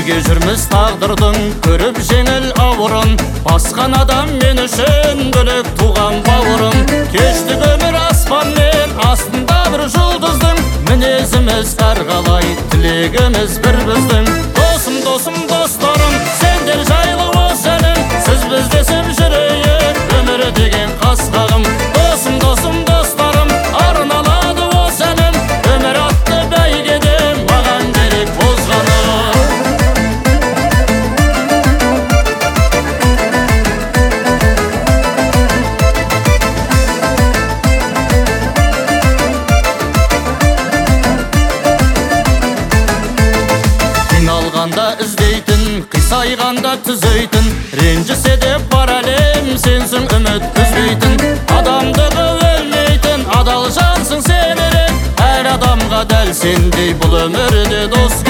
Бірге жүрміз тағдырдың көріп жеңіл ауырын. Басқан адам мен үшін бөлек туған бауырым. Кештік өмір аспанмен астында бір жұлдыздың. Мінезіміз әрқалай, тілегіміз бір біздің. Досым, досым, достарым, сендер жайлы осы әлем. Сіз біз десем жүрейік, өмір деген қасқағым. Досым, досым, достарым, арналады осы әлем. Өмір атты бәйгеде маған керек бозғаным. Қиналғанда іздейтін, қисайғанда түзейтін. Ренжісе де бар әлем, сенсің үміт үзбейтін. Адамдығы өлмейтін, адал жансың сен ерек. Әр адамға дәл сендей бұл өмірде дос